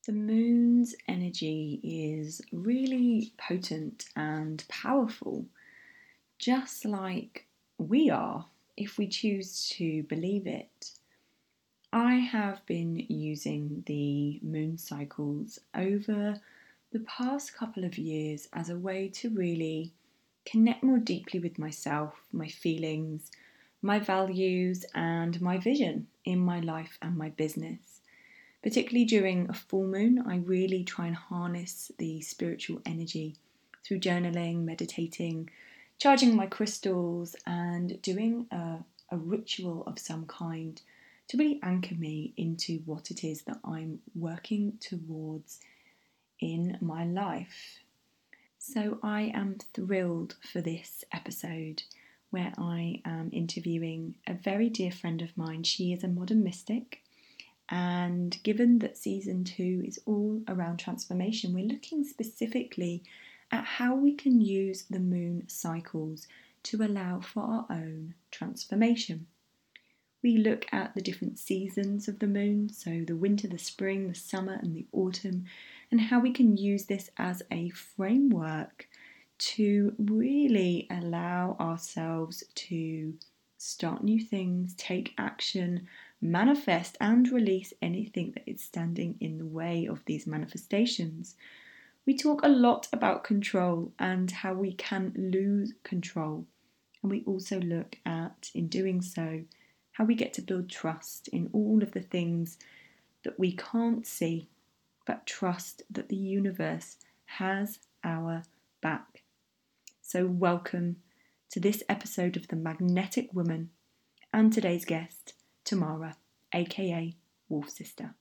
The moon's energy is really potent and powerful, just like we are, if we choose to believe it. I have been using the moon cycles over the past couple of years as a way to really connect more deeply with myself, my feelings, my values, and my vision in my life and my business. Particularly during a full moon, I really try and harness the spiritual energy through journaling, meditating, charging my crystals, and doing a ritual of some kind to really anchor me into what it is that I'm working towards in my life. So I am thrilled for this episode where I am interviewing a very dear friend of mine. She is a modern mystic. And given that season 2 is all around transformation, we're looking specifically at how we can use the moon cycles to allow for our own transformation. We look at the different seasons of the moon, so the winter, the spring, the summer, and the autumn, and how we can use this as a framework to really allow ourselves to start new things, take action, manifest, and release anything that is standing in the way of these manifestations. We talk a lot about control and how we can lose control. And we also look at, in doing so, how we get to build trust in all of the things that we can't see, but trust that the universe has our back. So, welcome to this episode of The Magnetic Woman and today's guest, Tamara, aka Wolf Sister.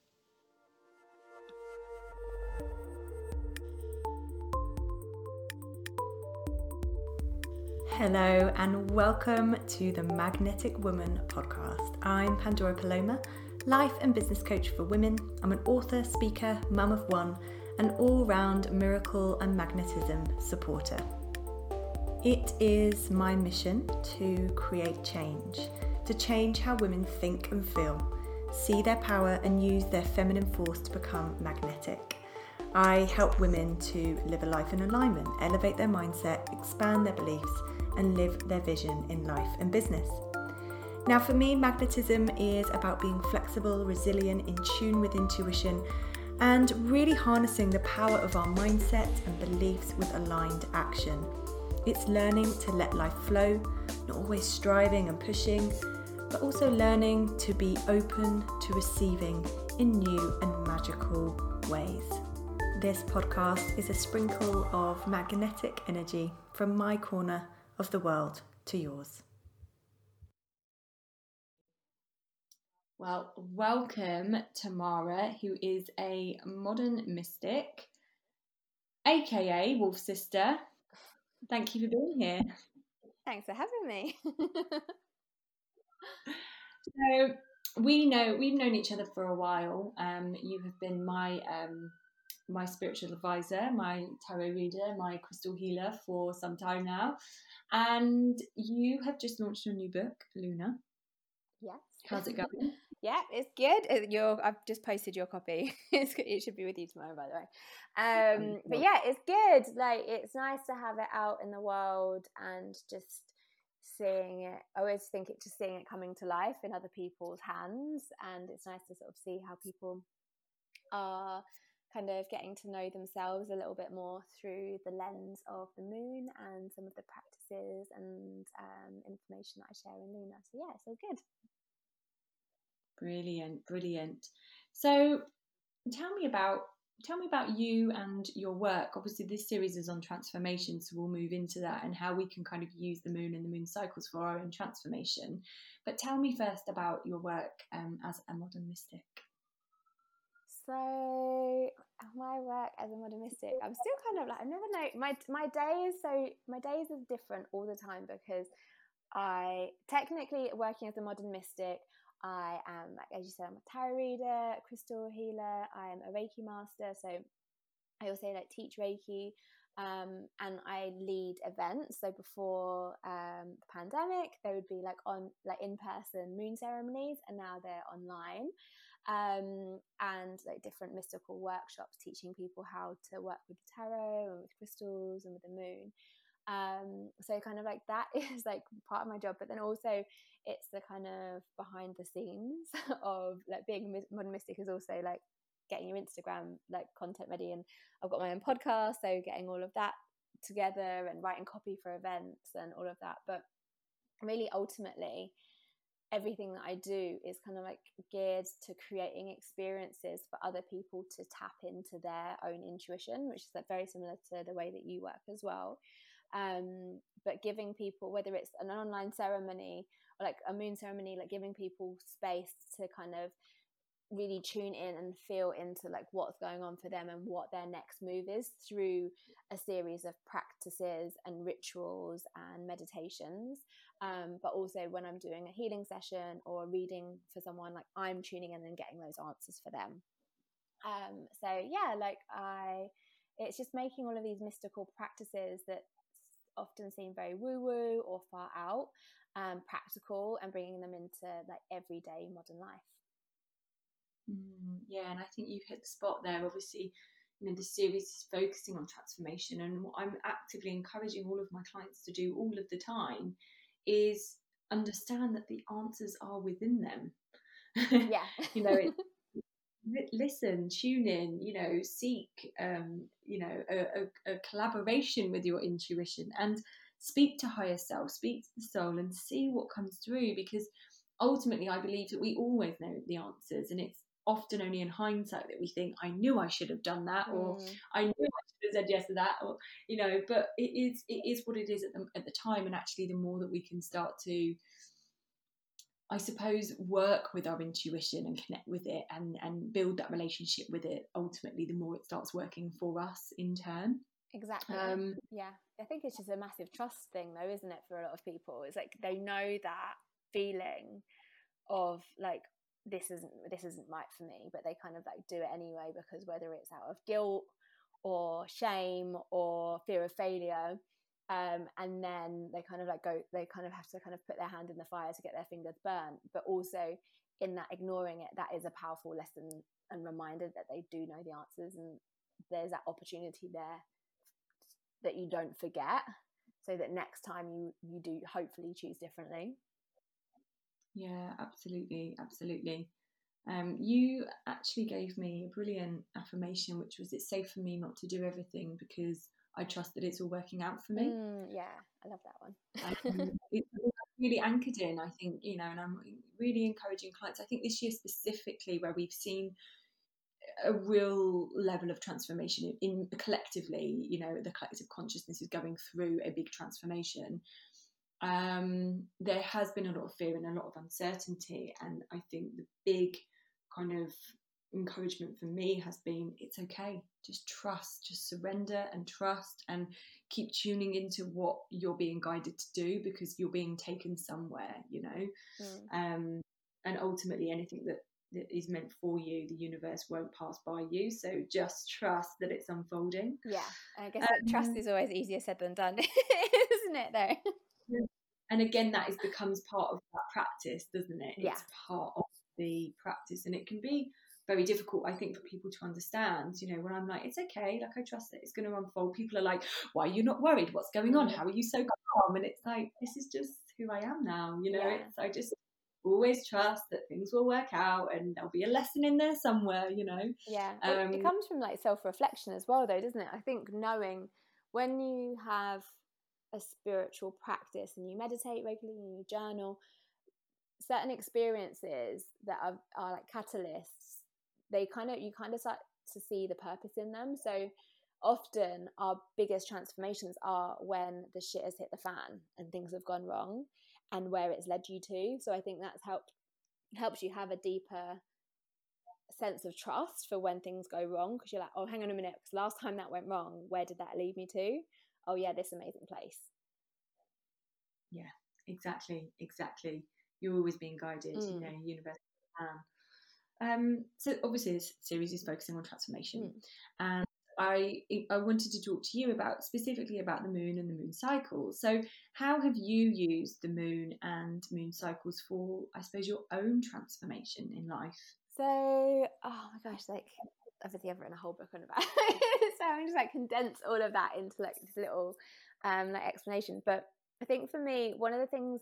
Hello and welcome to the Magnetic Woman podcast. I'm Pandora Paloma, life and business coach for women. I'm an author, speaker, mum of one, an all-round miracle and magnetism supporter. It is my mission to create change, to change how women think and feel, see their power and use their feminine force to become magnetic. I help women to live a life in alignment, elevate their mindset, expand their beliefs, and live their vision in life and business. Now, for me, magnetism is about being flexible, resilient, in tune with intuition, and really harnessing the power of our mindset and beliefs with aligned action. It's learning to let life flow, not always striving and pushing, but also learning to be open to receiving in new and magical ways. This podcast is a sprinkle of magnetic energy from my corner of the world to yours. Well, welcome Tamara, who is a modern mystic, aka Wolf Sister. Thank you for being here. Thanks for having me. So we've known each other for a while. You have been my spiritual advisor, my tarot reader, my crystal healer for some time now, and you have just launched your new book, Luna. Yes. How's it going? Yeah, it's good. I've just posted your copy. It should be with you tomorrow, by the way. But yeah, it's good. Like, it's nice to have it out in the world and just seeing it. I always think it just seeing it coming to life in other people's hands, and it's nice to sort of see how people are kind of getting to know themselves a little bit more through the lens of the moon and some of the practices and information that I share in Luna. So yeah, it's all good. Brilliant. So tell me about you and your work. Obviously this series is on transformation, so we'll move into that and how we can kind of use the moon and the moon cycles for our own transformation. But tell me first about your work as a modern mystic. So my work as a modern mystic, I'm still kind of like, I never know, my days are different all the time, because I technically, working as a modern mystic, I am, like, as you said, I'm a tarot reader, a crystal healer, I'm a Reiki master, so I also like teach Reiki, and I lead events. So before the pandemic, there would be like in-person moon ceremonies, and now they're online. and like different mystical workshops teaching people how to work with tarot and with crystals and with the moon. So kind of like that is like part of my job, but then also it's the kind of behind the scenes of like being a modern mystic is also like getting your Instagram like content ready, and I've got my own podcast, so getting all of that together and writing copy for events and all of that. But really ultimately everything that I do is kind of like geared to creating experiences for other people to tap into their own intuition, which is like very similar to the way that you work as well. But giving people, whether it's an online ceremony or like a moon ceremony, like giving people space to kind of really tune in and feel into like what's going on for them and what their next move is through a series of practices and rituals and meditations. But also when I'm doing a healing session or a reading for someone, like I'm tuning in and getting those answers for them. So yeah, like it's just making all of these mystical practices that often seem very woo-woo or far out, practical, and bringing them into like everyday modern life. Yeah, and I think you've hit the spot there. Obviously, you know, the series is focusing on transformation, and what I'm actively encouraging all of my clients to do all of the time is understand that the answers are within them. Yeah. You know, listen, tune in, you know, seek, you know, a collaboration with your intuition, and speak to higher self, speak to the soul, and see what comes through, because ultimately I believe that we always know the answers, and it's often only in hindsight that we think, I knew I should have done that, or I knew I should have said yes to that, or, you know, but it is what it is at the time. And actually the more that we can start to, I suppose, work with our intuition and connect with it and build that relationship with it, ultimately the more it starts working for us in turn. Exactly. Yeah, I think it's just a massive trust thing though, isn't it, for a lot of people? It's like they know that feeling of like this isn't right for me, but they kind of like do it anyway, because whether it's out of guilt or shame or fear of failure, and then they kind of have to kind of put their hand in the fire to get their fingers burnt. But also in that ignoring it, that is a powerful lesson and reminder that they do know the answers, and there's that opportunity there that you don't forget, so that next time you do hopefully choose differently. Yeah, absolutely. You actually gave me a brilliant affirmation, which was, it's safe for me not to do everything because I trust that it's all working out for me. Yeah, I love that one. It's really anchored in, I think, you know, and I'm really encouraging clients. I think this year specifically, where we've seen a real level of transformation in collectively, you know, the collective consciousness is going through a big transformation. There has been a lot of fear and a lot of uncertainty, and I think the big kind of encouragement for me has been, it's okay, just trust, just surrender and trust, and keep tuning into what you're being guided to do, because you're being taken somewhere, you know. And ultimately anything that is meant for you, the universe won't pass by you, so just trust that it's unfolding. Yeah, I guess that trust is always easier said than done, isn't it though? And again, that becomes part of that practice, doesn't it? Yeah. It's part of the practice, and it can be very difficult, I think, for people to understand. You know, when I'm like, it's okay, like I trust that it's going to unfold, people are like, why are you not worried? What's going on? How are you so calm? And it's like, this is just who I am now. You know, I just always trust that things will work out, and there'll be a lesson in there somewhere, you know. Yeah, it comes from like self-reflection as well though, doesn't it? I think knowing when you have a spiritual practice and you meditate regularly and you journal, certain experiences that are like catalysts, you kind of start to see the purpose in them. So often our biggest transformations are when the shit has hit the fan and things have gone wrong, and where it's led you to. So I think that's helps you have a deeper sense of trust for when things go wrong, because you're like, oh, hang on a minute, because last time that went wrong, where did that lead me to? Oh yeah, this amazing place. Yeah, exactly. You're always being guided, you know, universal plan. So obviously this series is focusing on transformation, and I wanted to talk to you specifically about the moon and the moon cycle. So how have you used the moon and moon cycles for, I suppose, your own transformation in life? So, oh my gosh, like obviously I've written a whole book on about it. So I'm just like condense all of that into like this little like explanation. But I think for me, one of the things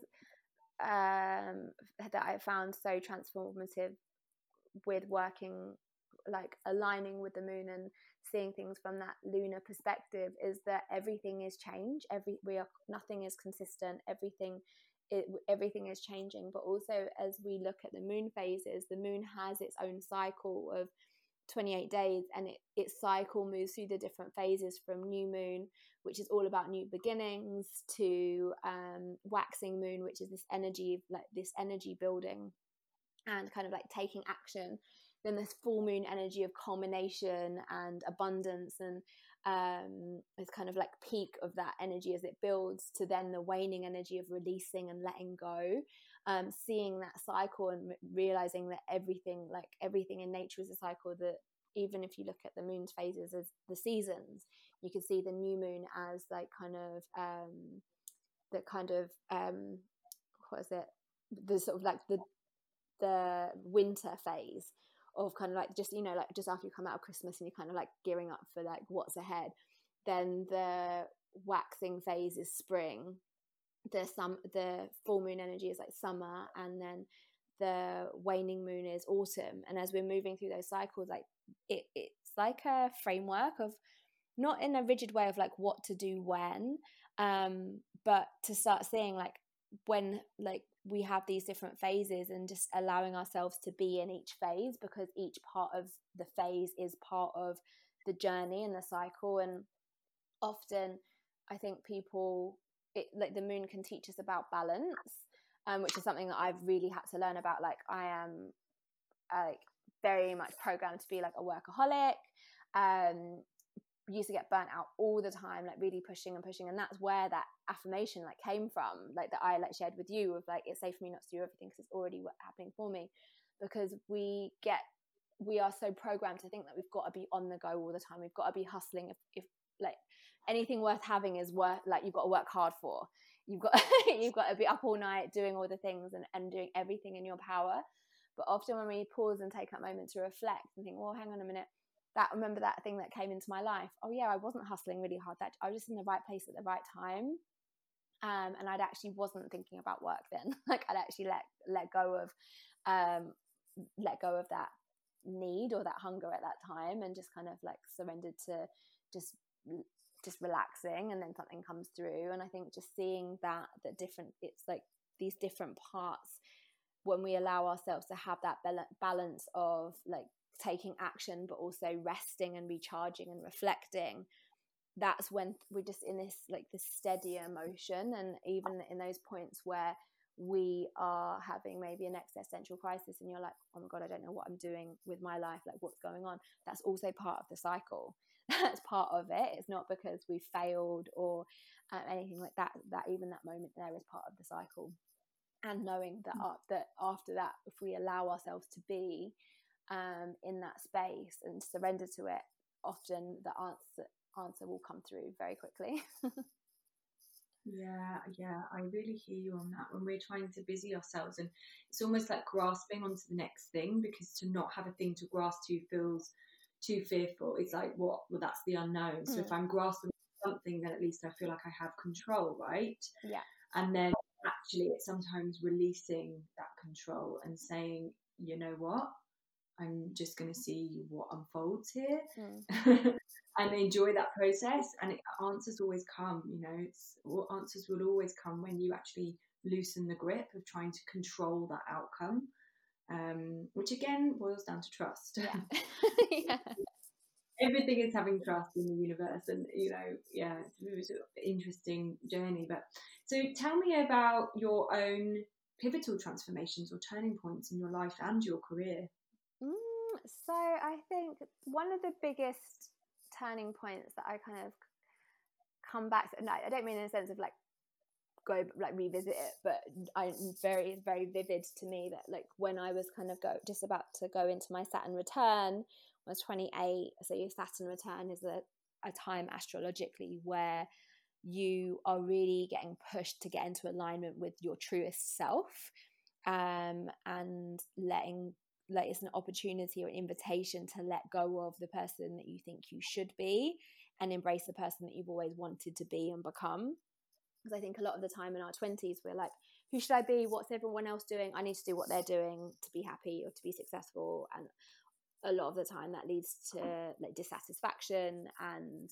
that I found so transformative with working, like aligning with the moon and seeing things from that lunar perspective, is that everything is change. Nothing is consistent. Everything is changing. But also, as we look at the moon phases, the moon has its own cycle of 28 days, and its cycle moves through the different phases, from new moon, which is all about new beginnings, to waxing moon, which is this energy building and kind of like taking action. Then this full moon energy of culmination and abundance, and it's kind of like peak of that energy as it builds, to then the waning energy of releasing and letting go. Seeing that cycle and realizing that everything in nature is a cycle, that even if you look at the moon's phases as the seasons, you can see the new moon as like kind of what is it, the sort of like the winter phase of kind of like just, you know, like just after you come out of Christmas and you're kind of like gearing up for like what's ahead. Then the waxing phase is spring, the full moon energy is like summer, and then the waning moon is autumn. And as we're moving through those cycles, like it's like a framework of, not in a rigid way of like what to do when, but to start seeing like when like we have these different phases, and just allowing ourselves to be in each phase, because each part of the phase is part of the journey and the cycle. And often I think people, like the moon can teach us about balance, which is something that I've really had to learn about. Like I am like very much programmed to be like a workaholic, used to get burnt out all the time, like really pushing, and that's where that affirmation like came from, like that I like shared with you, of like, it's safe for me not to do everything because it's already happening for me. Because we are so programmed to think that we've got to be on the go all the time, we've got to be hustling. If like anything worth having is worth, like you've got to work hard for, you've got you've got to be up all night doing all the things and doing everything in your power. But often when we pause and take that moment to reflect and think, well, hang on a minute, remember that thing that came into my life, oh yeah, I wasn't hustling really hard, that I was just in the right place at the right time, and I'd actually wasn't thinking about work then. Like I'd actually let go of that need or that hunger at that time, and just kind of like surrendered to just relaxing, and then something comes through. And I think just seeing that different, it's like these different parts, when we allow ourselves to have that balance of like taking action but also resting and recharging and reflecting, that's when we're just in this like this steadier motion. And even in those points where we are having maybe an existential crisis and you're like, oh my god, I don't know what I'm doing with my life, like what's going on, that's also part of the cycle. That's part of it. It's not because we failed or anything like that, that even that moment there is part of the cycle. And knowing that that after that, if we allow ourselves to be in that space and surrender to it, often the answer will come through very quickly. Yeah, I really hear you on that. When we're trying to busy ourselves, and it's almost like grasping onto the next thing, because to not have a thing to grasp to feels too fearful. It's like, what? Well, that's the unknown. So if I'm grasping something, then at least I feel like I have control, right? Yeah. And then actually it's sometimes releasing that control and saying, you know what, I'm just going to see what unfolds here. And enjoy that process. And answers always come, you know, answers will always come when you actually loosen the grip of trying to control that outcome, which again boils down to trust. Yeah. Everything is having trust in the universe, and you know, yeah, it's an interesting journey. But so tell me about your own pivotal transformations or turning points in your life and your career. So I think one of the biggest turning points that I kind of come back to, no, I don't mean in a sense of like go like revisit it, but it's very vivid to me that like when I was kind of just about to go into my Saturn return, I was 28. So your Saturn return is a time astrologically where you are really getting pushed to get into alignment with your truest self, and letting like it's an opportunity or an invitation to let go of the person that you think you should be and embrace the person that you've always wanted to be and become. Because I think a lot of the time in our 20s we're like, who should I be, what's everyone else doing, I need to do what they're doing to be happy or to be successful. And a lot of the time that leads to like dissatisfaction and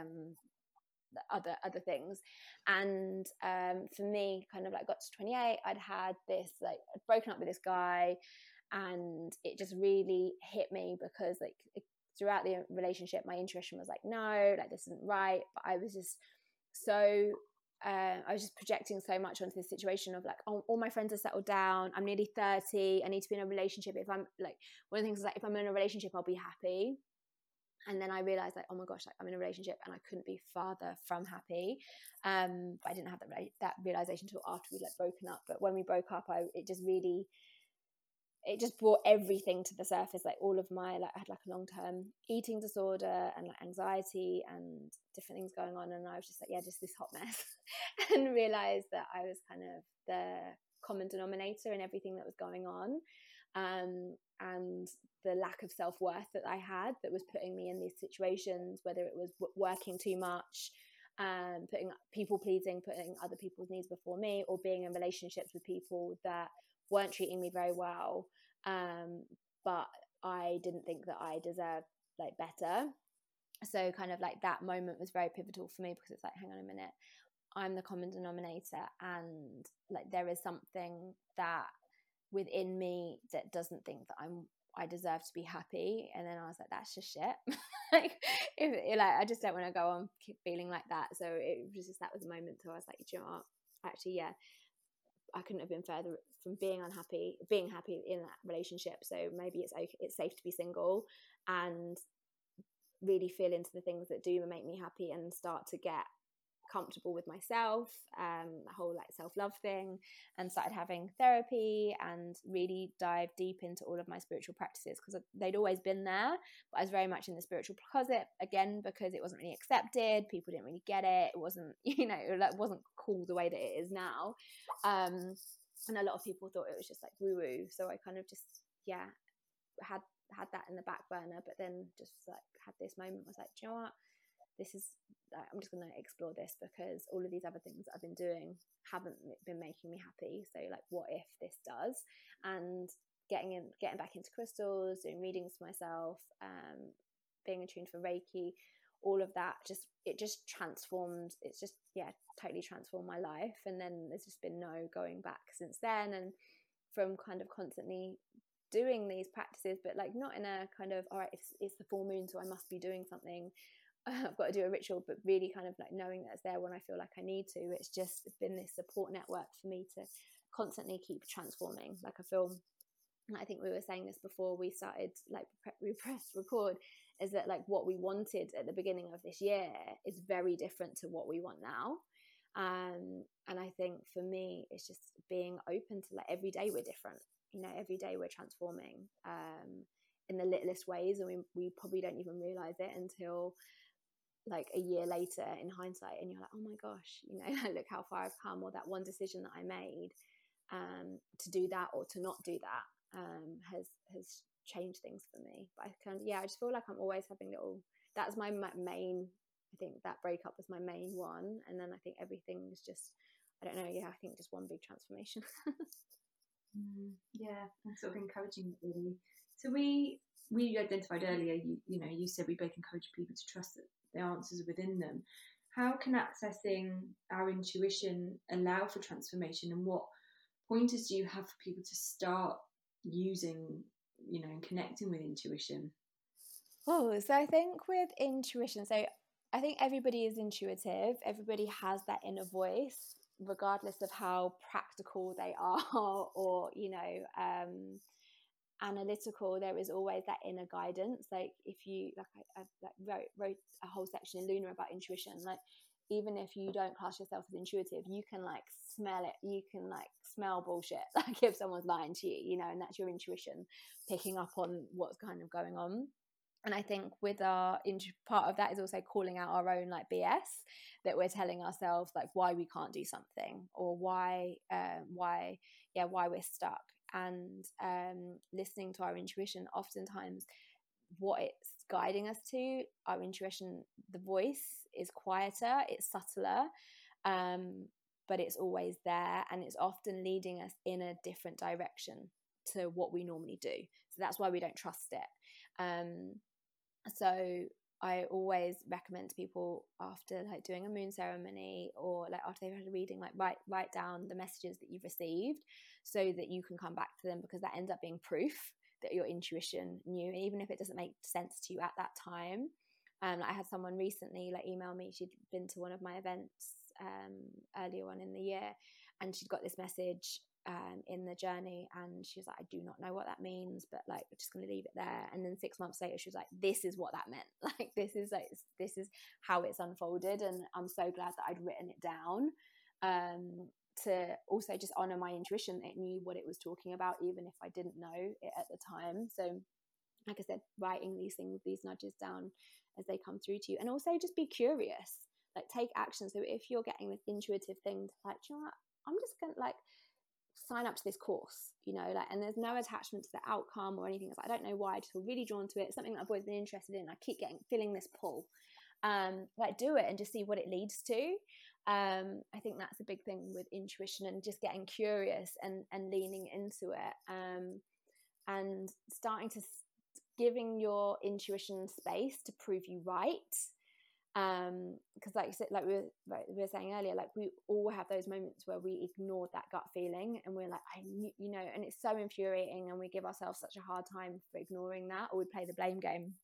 other things. And for me, kind of like got to 28, I'd broken up with this guy, and it just really hit me because like throughout the relationship my intuition was like, no, like this isn't right, but I was just so I was just projecting so much onto this situation of like, oh, all my friends are settled down, I'm nearly 30, I need to be in a relationship. If I'm like, one of the things is like, if I'm in a relationship I'll be happy. And then I realized like, oh my gosh, like I'm in a relationship and I couldn't be farther from happy. But I didn't have that realization until after we like broken up. But when we broke up, it just brought everything to the surface. Like all of my, like I had like a long-term eating disorder and like anxiety and different things going on. And I was just like, yeah, just this hot mess. And realized that I was kind of the common denominator in everything that was going on. And the lack of self-worth that I had that was putting me in these situations, whether it was working too much, putting people pleasing, putting other people's needs before me, or being in relationships with people that weren't treating me very well. But I didn't think that I deserved like better. So kind of like that moment was very pivotal for me, because it's like, hang on a minute, I'm the common denominator, and like there is something that within me that doesn't think that I deserve to be happy. And then I was like, that's just shit. Like I just don't want to go on keep feeling like that. So it was just, that was a moment where I was like, you know what, actually, yeah, I couldn't have been further from being happy in that relationship. So maybe it's safe to be single and really feel into the things that do make me happy and start to get comfortable with myself, the whole like self-love thing, and started having therapy and really dive deep into all of my spiritual practices, because they'd always been there, but I was very much in the spiritual closet again, because it wasn't really accepted, people didn't really get it, it wasn't, it wasn't cool the way that it is now, and a lot of people thought it was just like woo woo. So I kind of just had that in the back burner, but then just like had this moment, was like, do you know what, I'm just going to explore this, because all of these other things that I've been doing haven't been making me happy. So like, what if this does? And getting back into crystals, doing readings for myself, being attuned for Reiki, all of that, it just transformed. It's just, totally transformed my life. And then there's just been no going back since then. And from kind of constantly doing these practices, but like not in a kind of, all right, it's the full moon, so I must be doing something, I've got to do a ritual, but really kind of like knowing that it's there when I feel like I need to. It's just been this support network for me to constantly keep transforming. Like I feel, I think we were saying this before we started, like we pressed record, is that like what we wanted at the beginning of this year is very different to what we want now. And I think for me, it's just being open to like every day we're different. Every day we're transforming in the littlest ways, and we probably don't even realize it until like a year later in hindsight, and you're like, oh my gosh, look how far I've come, or that one decision that I made to do that or to not do that has changed things for me. But I just feel like I'm always having that's my main, I think that breakup was my main one, and then I think everything is just, I don't know, I think just one big transformation. And sort of encouraging, really. So we identified earlier, you said we both encourage people to trust that the answers are within them. How can accessing our intuition allow for transformation, and what pointers do you have for people to start using, and connecting with intuition? Oh, so I think with intuition, so I think everybody is intuitive. Everybody has that inner voice, regardless of how practical they are or, analytical. There is always that inner guidance. Like if you, like I wrote a whole section in Luna about intuition. Like even if you don't class yourself as intuitive, you can like smell it. You can like smell bullshit. Like if someone's lying to you, and that's your intuition picking up on what's kind of going on. And I think with part of that is also calling out our own like BS that we're telling ourselves, like why we can't do something, or why we're stuck. and listening to our intuition, oftentimes what it's guiding us to, our intuition, the voice is quieter, it's subtler, but it's always there, and it's often leading us in a different direction to what we normally do. So that's why we don't trust it. So I always recommend to people, after like doing a moon ceremony, or like after they've had a reading, like write down the messages that you've received, so that you can come back to them, because that ends up being proof that your intuition knew, even if it doesn't make sense to you at that time. Like I had someone recently like email me. She'd been to one of my events earlier on in the year, and she'd got this message in the journey, and she was like, I do not know what that means, but like we're just going to leave it there. And then 6 months later she was like, this is what that meant. Like this is how it's unfolded. And I'm so glad that I'd written it down, to also just honor my intuition. It knew what it was talking about, even if I didn't know it at the time. So like I said, writing these things, these nudges down as they come through to you, and also just be curious, like take action. So if you're getting this intuitive thing to like, you know what, I'm just gonna like sign up to this course, you know, like, and there's no attachment to the outcome or anything. It's like, I don't know why, I just feel really drawn to it. It's something that I've always been interested in. I keep feeling this pull. Like do it and just see what it leads to. I think that's a big thing with intuition, and just getting curious and leaning into it, and starting to giving your intuition space to prove you right. Because like you said, like we were saying earlier, like we all have those moments where we ignored that gut feeling, and we're like, I knew, you know, and it's so infuriating, and we give ourselves such a hard time for ignoring that, or we play the blame game.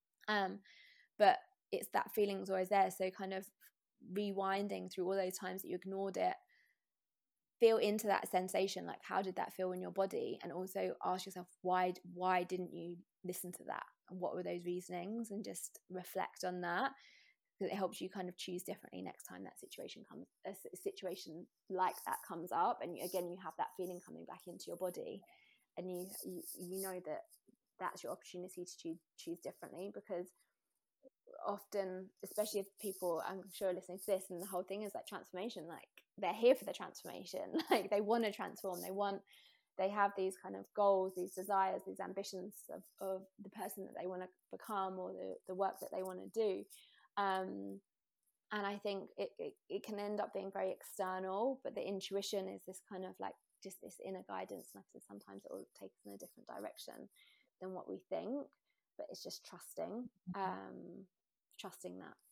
But it's that feeling's always there. So kind of rewinding through all those times that you ignored it, feel into that sensation, like how did that feel in your body, and also ask yourself why didn't you listen to that, and what were those reasonings, and just reflect on that, because it helps you kind of choose differently next time that situation comes, a situation like that comes up, and you have that feeling coming back into your body, and you know that that's your opportunity to choose differently. Because often, especially if people, I'm sure, listening to this, and the whole thing is like transformation, like they're here for the transformation, like they want to transform, they have these kind of goals, these desires, these ambitions of the person that they want to become, or the work that they want to do. And I think it can end up being very external, but the intuition is this kind of like just this inner guidance. Like I said, sometimes it will take us in a different direction than what we think, but it's just trusting that.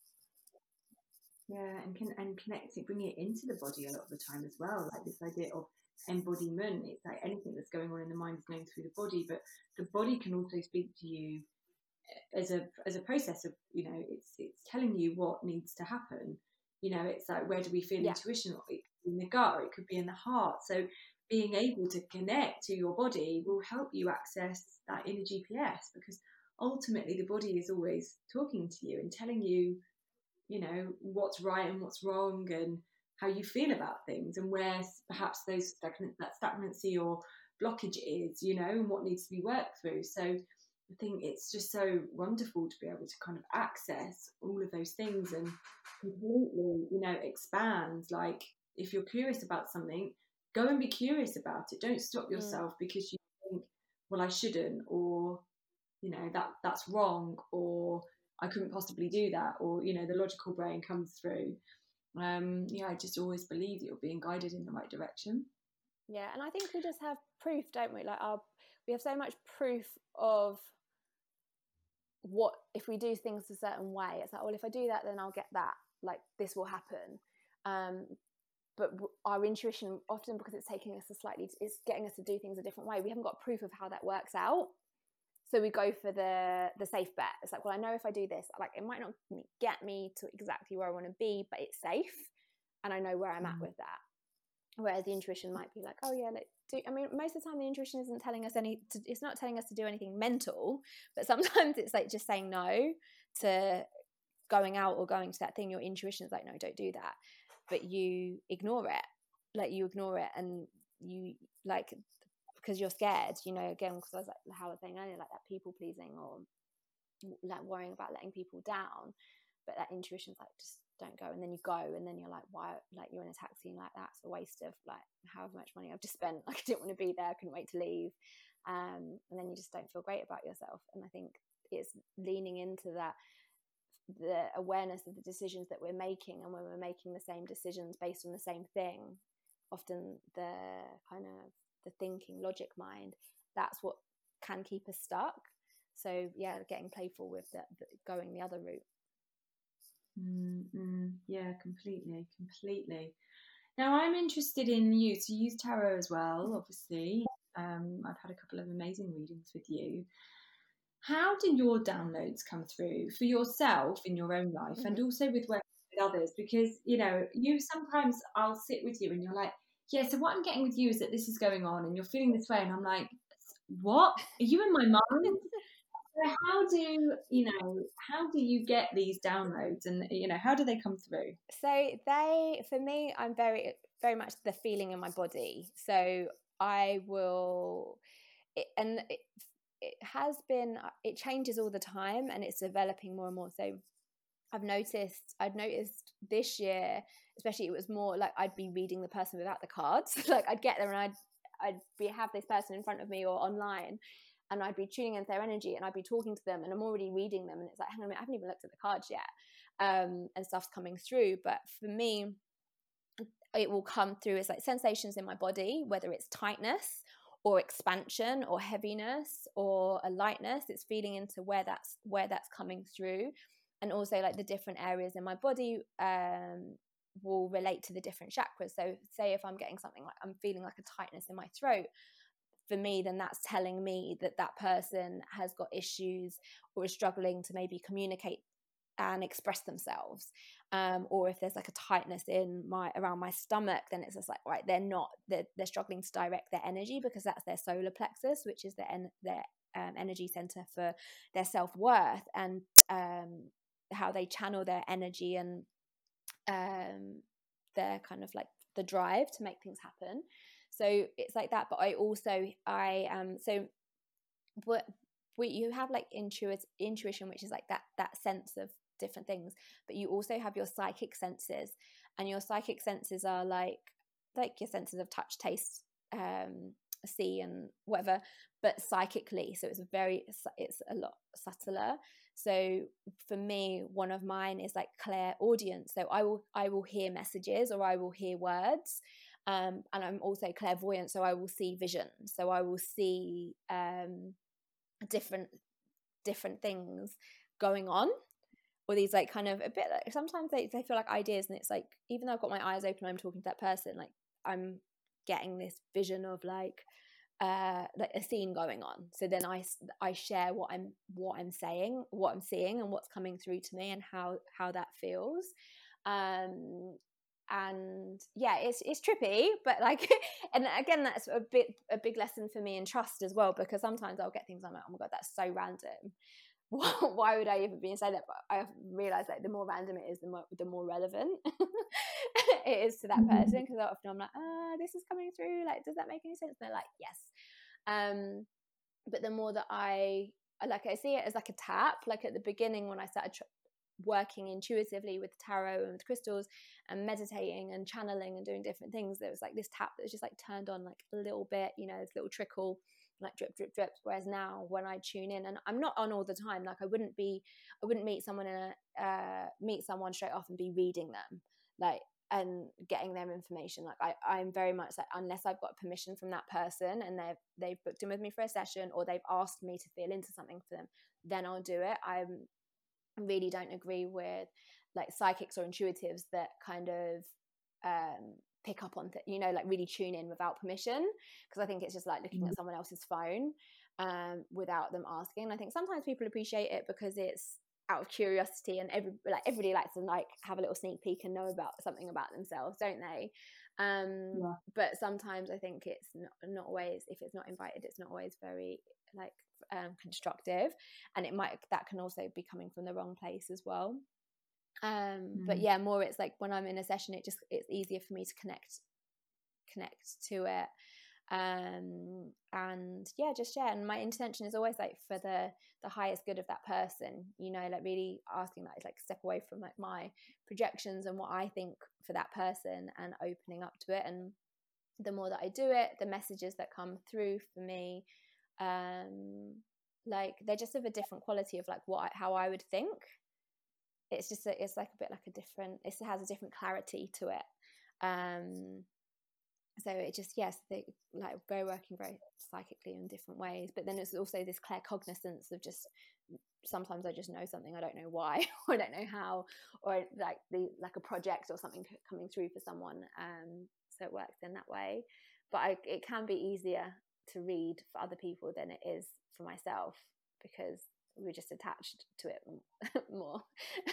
Yeah, and connecting, bringing it into the body a lot of the time as well. Like this idea of embodiment. It's like anything that's going on in the mind is going through the body, but the body can also speak to you as a process of, you know, it's telling you what needs to happen. You know, it's like, where do we feel intuition? It could be in the gut, or it could be in the heart. So being able to connect to your body will help you access that inner GPS, because ultimately the body is always talking to you and telling you, you know, what's right and what's wrong, and how you feel about things, and where perhaps that stagnancy or blockage is, you know, and what needs to be worked through. So I think it's just so wonderful to be able to kind of access all of those things and completely, you know, expand. Like if you're curious about something, go and be curious about it. Don't stop yourself because you think, well, I shouldn't, or, you know, that's wrong, or I couldn't possibly do that, or, you know, the logical brain comes through. I just always believe that you're being guided in the right direction. Yeah, and I think we just have proof, don't we? Like we have so much proof of what, if we do things a certain way, it's like, well, if I do that, then I'll get that, like this will happen. But our intuition, often because it's getting us to do things a different way, we haven't got proof of how that works out. So we go for the safe bet. It's like, well, I know if I do this, like it might not get me to exactly where I want to be, but it's safe, and I know where I'm at with that. Whereas the intuition might be like, oh yeah, most of the time the intuition isn't telling us it's not telling us to do anything mental, but sometimes it's like just saying no to going out or going to that thing. Your intuition is like, no, don't do that, but you ignore it, and you like, because you're scared, you know, again, because I was like, how I was saying earlier, like that people pleasing, or like worrying about letting people down. but that intuition's like, just don't go. And then you go, and then you're like, why? Like, you're in a taxi and like, that's a waste of like however much money I've just spent. Like, I didn't want to be there, I couldn't wait to leave. And then you just don't feel great about yourself. And I think it's leaning into that, the awareness of the decisions that we're making, and when we're making the same decisions based on the same thing, often the kind of the thinking logic mind, that's what can keep us stuck. So yeah, getting playful with the going the other route. Yeah, completely. Now I'm interested in you. So you use tarot as well, obviously. I've had a couple of amazing readings with you. How do your downloads come through for yourself in your own life, and also with working with others? Because, you know, you sometimes, I'll sit with you and you're like, yeah, so what I'm getting with you is that this is going on and you're feeling this way. And I'm like, what? Are you in my mind? So how do you get these downloads, and, you know, how do they come through? So for me, I'm very, very much the feeling in my body. So I will, it changes all the time, and it's developing more and more. So I'd noticed this year, especially, it was more like I'd be reading the person without the cards. Like, I'd get there and I'd have this person in front of me or online, and I'd be tuning into their energy, and I'd be talking to them, and I'm already reading them, and it's like, hang on a minute, I haven't even looked at the cards yet, and stuff's coming through. But for me, it will come through as like sensations in my body, whether it's tightness or expansion or heaviness or a lightness. It's feeling into where that's coming through. And also, like, the different areas in my body will relate to the different chakras. So say if I'm getting something like, I'm feeling like a tightness in my throat, for me, then that's telling me that that person has got issues or is struggling to maybe communicate and express themselves. Or if there's like a tightness around my stomach, then it's just like, right, they're struggling to direct their energy, because that's their solar plexus, which is their energy center for their self-worth, and how they channel their energy, and their kind of like the drive to make things happen. So it's like that. But you have like intuition, which is like that sense of different things, but you also have your psychic senses, and your psychic senses are like your senses of touch, taste, see, and whatever, but psychically. So it's a lot subtler. So for me, one of mine is like clairaudience. So I will hear messages, or I will hear words, and I'm also clairvoyant. So I will see visions. So I will see different things going on, or these like kind of a bit like, sometimes they feel like ideas, and it's like, even though I've got my eyes open, I'm talking to that person, like I'm getting this vision of like a scene going on. So then I share what I'm saying, what I'm seeing, and what's coming through to me, and how that feels. And yeah, it's trippy, but like, and again, that's a big lesson for me in trust as well, because sometimes I'll get things, I'm like, oh my god, that's so random. Why would I even be say that? But I realize that the more random it is, the more relevant it is to that person, because often I'm like, this is coming through, like, does that make any sense? And they're like, yes. But the more that I see it as like a tap. Like at the beginning, when I started working intuitively with tarot and with crystals and meditating and channeling and doing different things, there was like this tap that was just like turned on like a little bit, this little trickle, like drip drip drip. Whereas now, when I tune in, and I'm not on all the time, like I wouldn't meet someone meet someone straight off and be reading them, like, and getting their information. Like I'm very much like, unless I've got permission from that person and they've booked in with me for a session, or they've asked me to feel into something for them, then I'll do it. I really don't agree with like psychics or intuitives that kind of pick up on like really tune in without permission, because I think it's just like looking at someone else's phone without them asking. And I think sometimes people appreciate it because it's out of curiosity, and everybody likes to like have a little sneak peek and know about something about themselves, don't they? Yeah. But sometimes I think it's not always, if it's not invited, it's not always very like constructive, and that can also be coming from the wrong place as well. But yeah, more it's like when I'm in a session, it's easier for me to connect to it, And yeah, just share. And my intention is always like for the highest good of that person, you know, like really asking that, like step away from like my projections and what I think for that person, and opening up to it. And the more that I do it, the messages that come through for me, like they're just of a different quality of like how I would think. It's just it's like a bit like a different, it has a different clarity to it. So it just, yes, they like go working very psychically in different ways. But then it's also this clear cognizance of just, sometimes I just know something, I don't know why, or I don't know how, or like a project or something coming through for someone. So it works in that way. But it can be easier to read for other people than it is for myself, because we're just attached to it more.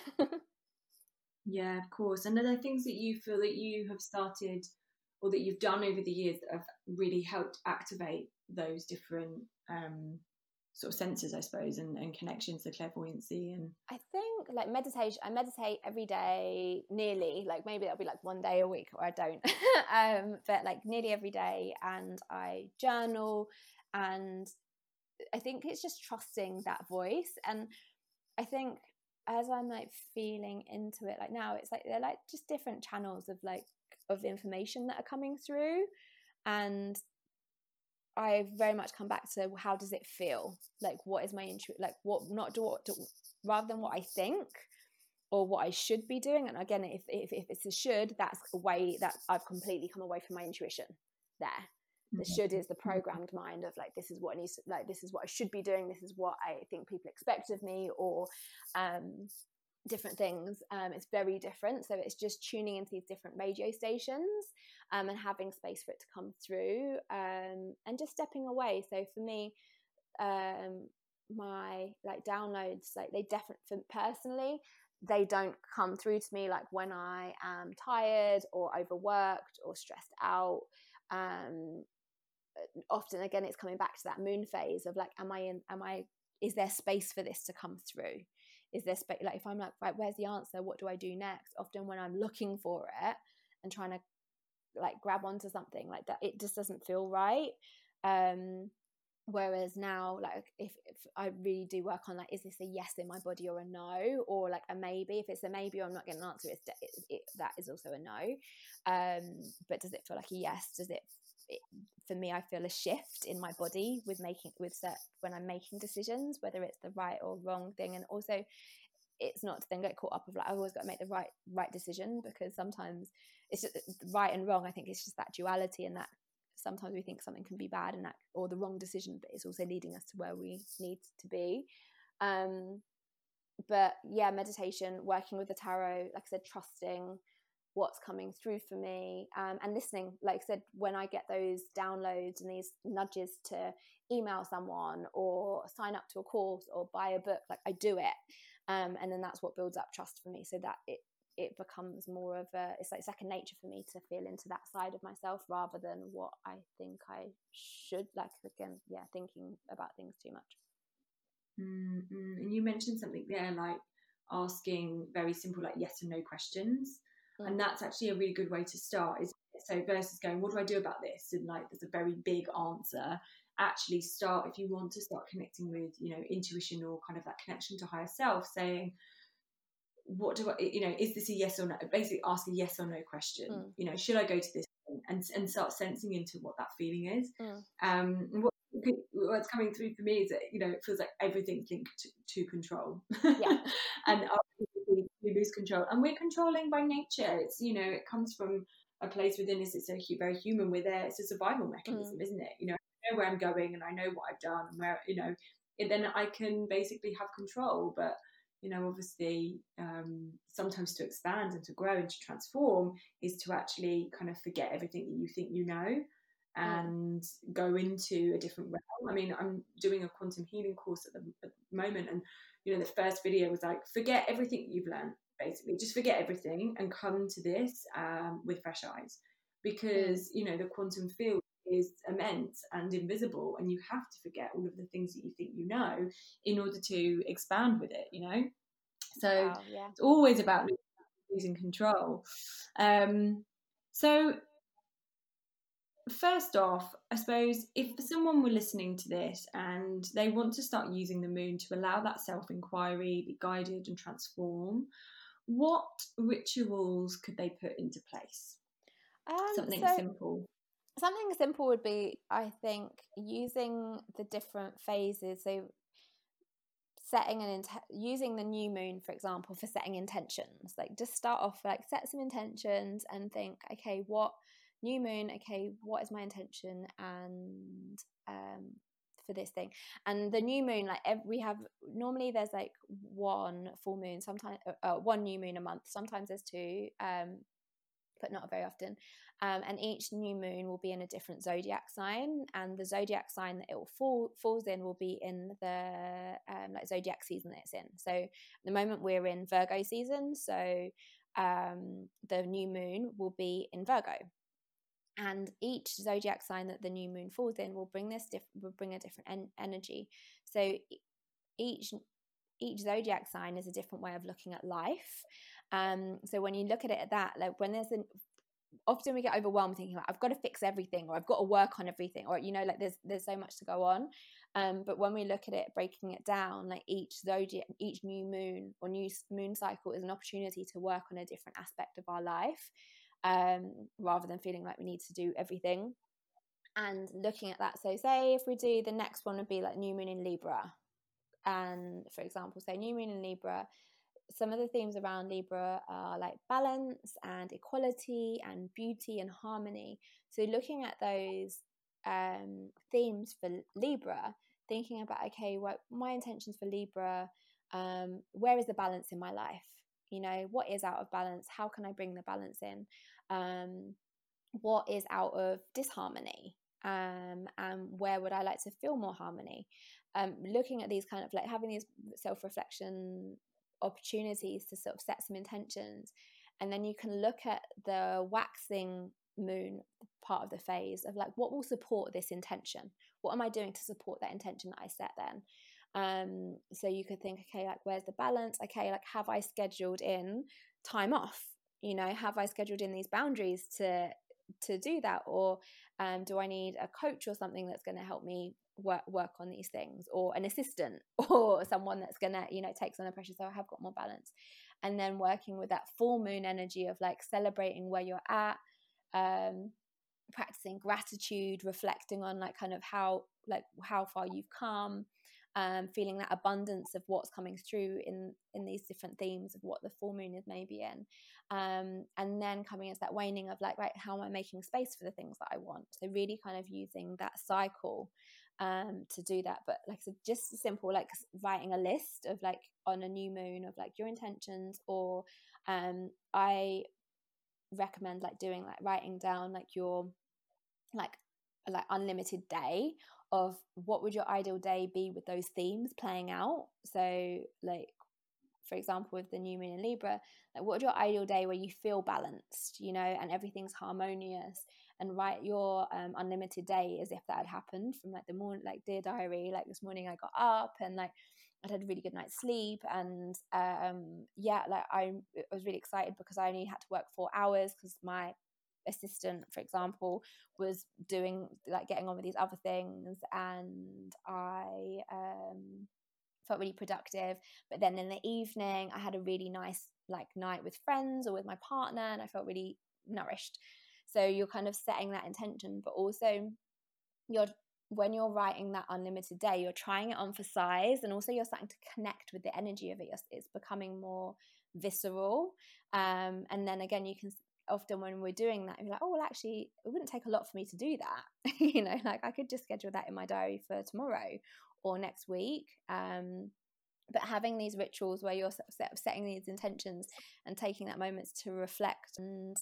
Yeah, of course. And are there things that you feel that you have started or that you've done over the years that have really helped activate those different sort of senses, I suppose, and connections to clairvoyancy? And I think like meditation, I meditate every day, nearly, like maybe that'll be like one day a week, or I don't. But like nearly every day, and I journal, and I think it's just trusting that voice. And I think as I'm like feeling into it, like now it's like they're like just different channels of information that are coming through. And I very much come back to, how does it feel? Like, what is my intuition? Like, rather than what I think or what I should be doing. And again, if it's a should, that's a way that I've completely come away from my intuition there. The should is the programmed mind of like, this is what needs, like, this is what I should be doing, this is what I think people expect of me, or different things. It's very different. So it's just tuning into these different radio stations, and having space for it to come through, and just stepping away. So for me, my like downloads, like they definitely, personally, they don't come through to me like when I am tired or overworked or stressed out. Often again, it's coming back to that moon phase of like, is there space for this to come through? Is there space? Like if I'm like, right, where's the answer? What do I do next? Often when I'm looking for it and trying to like grab onto something like that, it just doesn't feel right. Whereas now, like if I really do work on like, is this a yes in my body or a no, or like a maybe? If it's a maybe, or I'm not getting an answer, that is also a no. But does it feel like a yes? Does it for me, I feel a shift in my body when I'm making decisions, whether it's the right or wrong thing. And also, it's not to then get caught up of like, I've always got to make the right decision, because sometimes it's just right and wrong. I think it's just that duality, and that sometimes we think something can be bad and that, or the wrong decision, but it's also leading us to where we need to be. But yeah, meditation, working with the tarot, like I said, trusting what's coming through for me, and listening. Like I said, when I get those downloads and these nudges to email someone or sign up to a course or buy a book, like I do it, and then that's what builds up trust for me, so that it becomes more of it's like second nature for me to feel into that side of myself, rather than what I think I should, like, again, yeah, thinking about things too much. And you mentioned something there, like asking very simple, like yes and no questions. And that's actually a really good way to start, is so versus going, what do I do about this? And like, there's a very big answer. Actually start, if you want to start connecting with, intuition or kind of that connection to higher self, saying, what do I, is this a yes or no? Basically ask a yes or no question. Should I go to this thing? And start sensing into what that feeling is. What's coming through for me is that, it feels like everything's linked to control. Yeah. And we lose control, and we're controlling by nature. It's, it comes from a place within us. It's very human. We're there. It's a survival mechanism, isn't it? I know where I'm going, and I know what I've done, and where, then I can basically have control. But obviously, sometimes to expand and to grow and to transform is to actually kind of forget everything that you think you know, and go into a different realm. I mean, I'm doing a quantum healing course at the moment, and the first video was like, forget everything you've learned, basically just forget everything and come to this with fresh eyes, because the quantum field is immense and invisible, and you have to forget all of the things that you think you know in order to expand with it, so wow, yeah. It's always about losing control. So first off, I suppose if someone were listening to this and they want to start using the moon to allow that self-inquiry, be guided and transform, what rituals could they put into place? Something simple. Something simple would be, I think, using the different phases. So using the new moon, for example, for setting intentions. Like just start off, like set some intentions and think, okay, what new moon, okay, what is my intention and for this thing. And the new moon, like we have, normally there's like one full moon, sometimes one new moon a month, sometimes there's two, but not very often. And each new moon will be in a different zodiac sign, and the zodiac sign that it will falls in will be in the like zodiac season that it's in. So at the moment we're in Virgo season, so the new moon will be in Virgo, and each zodiac sign that the new moon falls in will bring a different energy. So each zodiac sign is a different way of looking at life. So when you look at it at that, like when often we get overwhelmed thinking like, I've got to fix everything, or I've got to work on everything, or like there's so much to go on. But when we look at it, breaking it down, like each new moon or new moon cycle is an opportunity to work on a different aspect of our life, rather than feeling like we need to do everything. And looking at that, so say if we do, the next one would be like new moon in Libra. And for example, so new moon in Libra, some of the themes around Libra are like balance and equality and beauty and harmony. So looking at those themes for Libra, thinking about, okay, what my intentions for Libra, where is the balance in my life? What is out of balance? How can I bring the balance in? What is out of disharmony? And where would I like to feel more harmony? Looking at these kind of like having these self-reflection opportunities to sort of set some intentions, and then you can look at the waxing moon part of the phase of like, what will support this intention? What am I doing to support that intention that I set then? So you could think, okay, like where's the balance? Okay, like have I scheduled in time off? Have I scheduled in these boundaries to do that, or do I need a coach or something that's going to help me work on these things, or an assistant or someone that's going to take some of the pressure, so I have got more balance? And then working with that full moon energy of like celebrating where you're at, practicing gratitude, reflecting on like kind of how far you've come, feeling that abundance of what's coming through in these different themes of what the full moon is maybe in, and then coming as that waning of like, right, how am I making space for the things that I want? So really kind of using that cycle to do that. But like, so just simple, like writing a list of like on a new moon of like your intentions, or I recommend like doing like writing down like your like unlimited day of what would your ideal day be with those themes playing out. So like, for example, with the new moon in Libra, like what would your ideal day where you feel balanced, and everything's harmonious, and write your unlimited day as if that had happened from like the morning, like dear diary, like this morning I got up and like I'd had a really good night's sleep, and like I was really excited because I only had to work 4 hours because my assistant, for example, was doing like getting on with these other things, and I felt really productive. But then in the evening I had a really nice like night with friends or with my partner, and I felt really nourished. So you're kind of setting that intention, but also when you're writing that unlimited day, you're trying it on for size, and also you're starting to connect with the energy of it. It's becoming more visceral, and then again, you can often when we're doing that, you're like, oh well, actually it wouldn't take a lot for me to do that. Like I could just schedule that in my diary for tomorrow or next week. But having these rituals where you're setting these intentions and taking that moment to reflect, and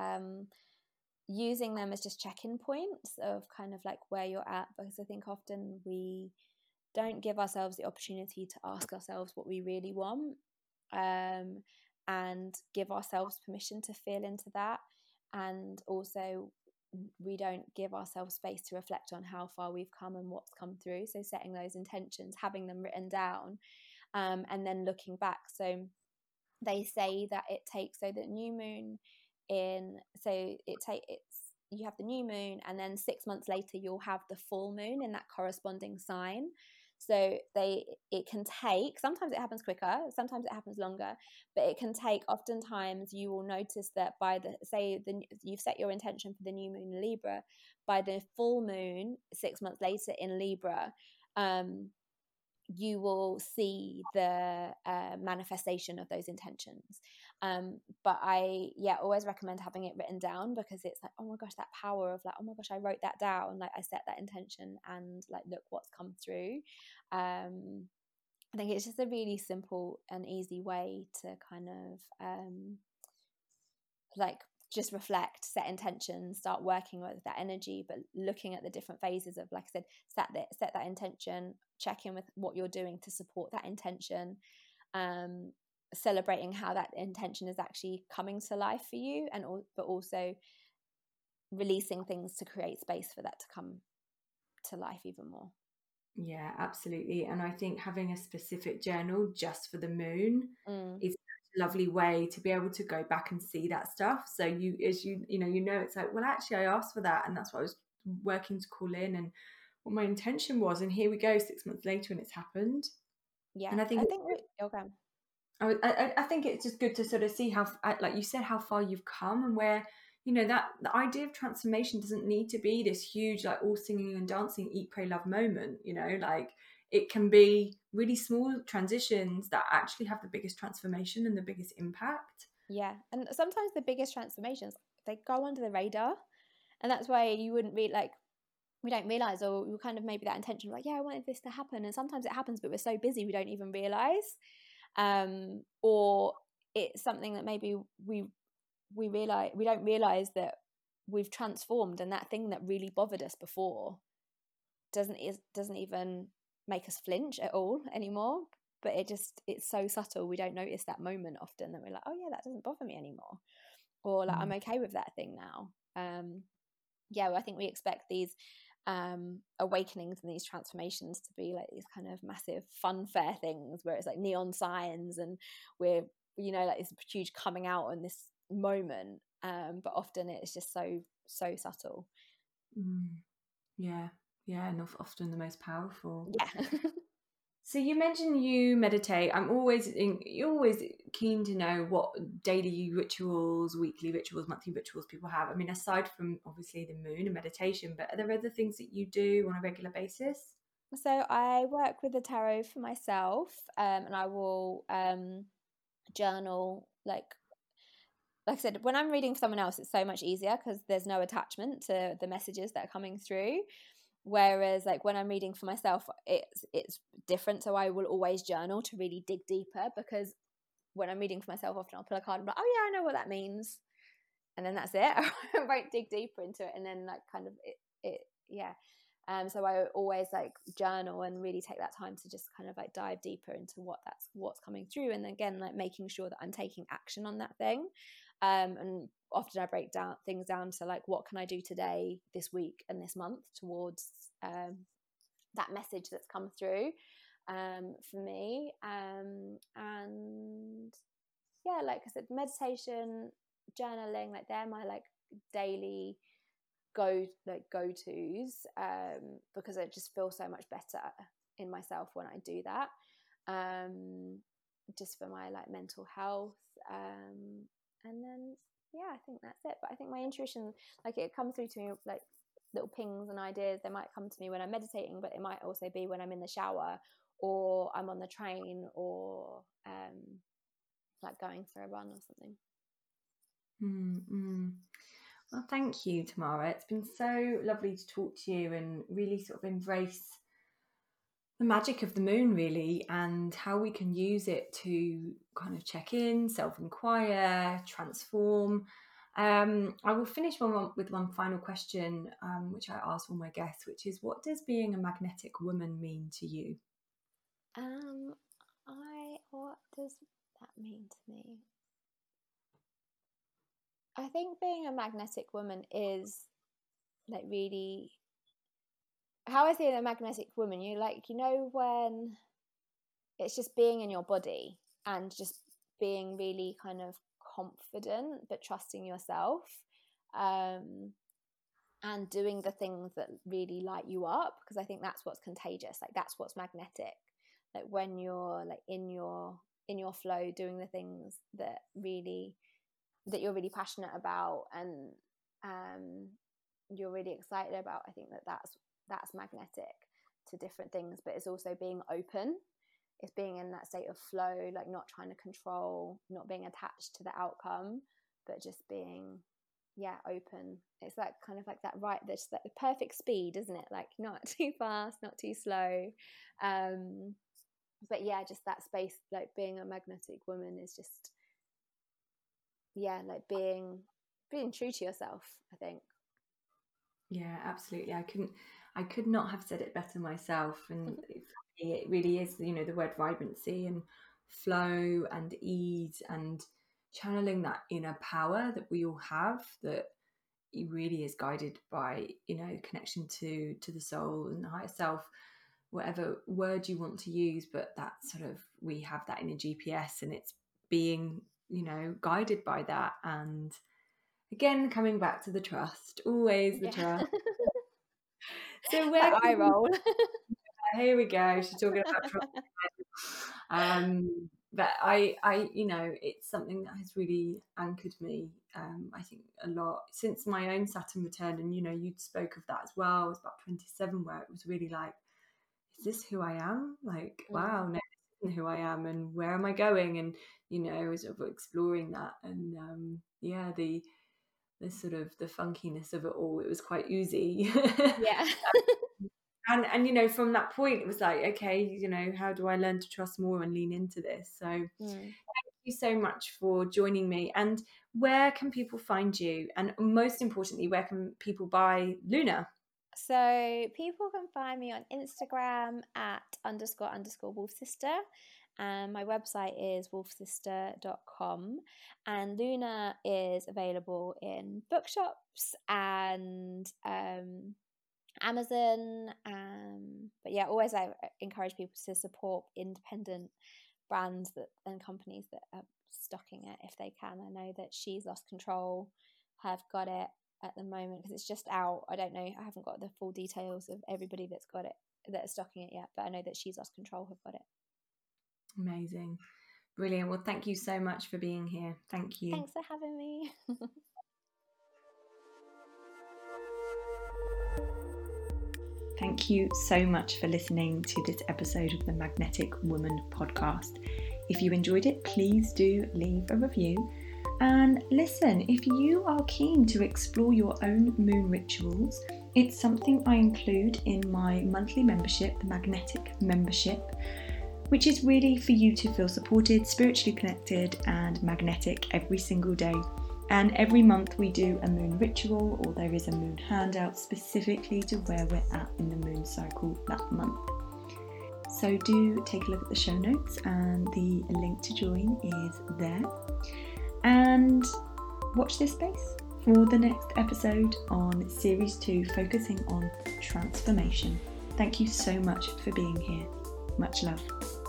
using them as just check-in points of kind of like where you're at, because I think often we don't give ourselves the opportunity to ask ourselves what we really want, and give ourselves permission to feel into that. And also we don't give ourselves space to reflect on how far we've come and what's come through. So setting those intentions, having them written down, and then looking back. So they say that it takes, so the new moon in, so it's you have the new moon, and then 6 months later you'll have the full moon in that corresponding sign. So it can take, sometimes it happens quicker, sometimes it happens longer, but it can take, oftentimes you will notice that by you've set your intention for the new moon in Libra, by the full moon 6 months later in Libra, you will see the manifestation of those intentions. But I always recommend having it written down, because it's like, oh my gosh, that power of like, oh my gosh, I wrote that down, like I set that intention and like look what's come through. I think it's just a really simple and easy way to kind of like just reflect, set intentions, start working with that energy, but looking at the different phases of, like I said, set that intention, check in with what you're doing to support that intention, celebrating how that intention is actually coming to life for you, but also releasing things to create space for that to come to life even more. Yeah, absolutely. And I think having a specific journal just for the moon is a lovely way to be able to go back and see that stuff. So it's like, well, actually I asked for that, and that's what I was working to call in, and what my intention was, and here we go 6 months later and it's happened. Yeah. And I think okay. I think it's just good to sort of see how, like you said, how far you've come, and where, that the idea of transformation doesn't need to be this huge, like all singing and dancing, eat, pray, love moment, like it can be really small transitions that actually have the biggest transformation and the biggest impact. Yeah. And sometimes the biggest transformations, they go under the radar, and that's why you wouldn't read, like, we don't realize, or we kind of, maybe that intention, like, yeah, I wanted this to happen, and sometimes it happens, but we're so busy we don't even realize, or it's something that maybe we don't realize that we've transformed, and that thing that really bothered us before doesn't even make us flinch at all anymore, but it's so subtle, we don't notice that moment often, that we're like, oh yeah, that doesn't bother me anymore, or like I'm okay with that thing now. I think we expect these awakenings and these transformations to be like these kind of massive fun fair things where it's like neon signs and we're like this huge coming out in this moment, but often it's just so subtle. Yeah, and often the most powerful. Yeah. So you mentioned you meditate. You're always keen to know what daily rituals, weekly rituals, monthly rituals people have. I mean, aside from obviously the moon and meditation, but are there other things that you do on a regular basis? So I work with the tarot for myself, and I will journal, like I said, when I'm reading for someone else, it's so much easier because there's no attachment to the messages that are coming through. Whereas like when I'm reading for myself, it's different. So I will always journal to really dig deeper, because when I'm reading for myself, often I'll pull a card and be like, oh yeah, I know what that means. And then that's it. I won't dig deeper into it. And then like kind of so I always like journal and really take that time to just kind of like dive deeper into what's coming through. And again, like making sure that I'm taking action on that thing. And often I break things down to like, what can I do today, this week, and this month towards that message that's come through for me. And yeah, like I said, meditation, journaling, like they're my like daily go-tos, because I just feel so much better in myself when I do that, just for my like mental health. And then I think that's it. But I think my intuition, like it comes through to me like little pings and ideas. They might come to me when I'm meditating, but it might also be when I'm in the shower or I'm on the train or like going for a run or something. Well, thank you, Tamara. It's been so lovely to talk to you and really sort of embrace the magic of the moon, really, and how we can use it to kind of check in, self-inquire, transform. I will finish with one final question, which I ask all my guests, which is, what does being a magnetic woman mean to you? What does that mean to me? I think being a magnetic woman is like really, how I see a magnetic woman, when it's just being in your body and just being really kind of confident but trusting yourself, and doing the things that really light you up, because I think that's what's contagious. Like that's what's magnetic. Like when you're like in your flow, doing the things that you're really passionate about and you're really excited about, I think that's magnetic to different things. But it's also being open. It's being in that state of flow, like not trying to control, not being attached to the outcome, but just being open. It's that kind of like that, right, there's that perfect speed, isn't it? Like not too fast, not too slow. But just that space, like being a magnetic woman is just like being true to yourself, I think. Yeah, absolutely. I could not have said it better myself. And it really is, the word vibrancy and flow and ease and channeling that inner power that we all have, that it really is guided by, connection to the soul and the higher self, whatever word you want to use. But that sort of, we have that inner GPS, and it's being, guided by that. And again, coming back to the trust, always the trust. So where I roll. Here we go. She's talking about trust. But I, it's something that has really anchored me. I think a lot since my own Saturn return, and you spoke of that as well. It was about 27, where it was really like, is this who I am? Like, wow, no, this isn't who I am, and where am I going? And sort of exploring that, and the sort of the funkiness of it all. It was quite oozy. Yeah. And from that point, it was like, okay, how do I learn to trust more and lean into this? So thank you so much for joining me. And where can people find you? And most importantly, where can people buy Luna? So people can find me on Instagram at __wolfsister. And my website is wolfsister.com. And Luna is available in bookshops and Amazon. But always I encourage people to support independent brands and companies that are stocking it if they can. I know that She's Lost Control have got it at the moment because it's just out. I don't know, I haven't got the full details of everybody that's got it, that are stocking it yet, but I know that She's Lost Control have got it. Amazing. Brilliant. Well, thank you so much for being here. Thank you. Thanks for having me. Thank you so much for listening to this episode of the Magnetic Woman podcast. If you enjoyed it, please do leave a review. And listen, if you are keen to explore your own moon rituals, it's something I include in my monthly membership, the Magnetic Membership, which is really for you to feel supported, spiritually connected and magnetic every single day. And every month we do a moon ritual, or there is a moon handout specifically to where we're at in the moon cycle that month. So do take a look at the show notes, and the link to join is there. And watch this space for the next episode on Series 2, focusing on transformation. Thank you so much for being here. Much love.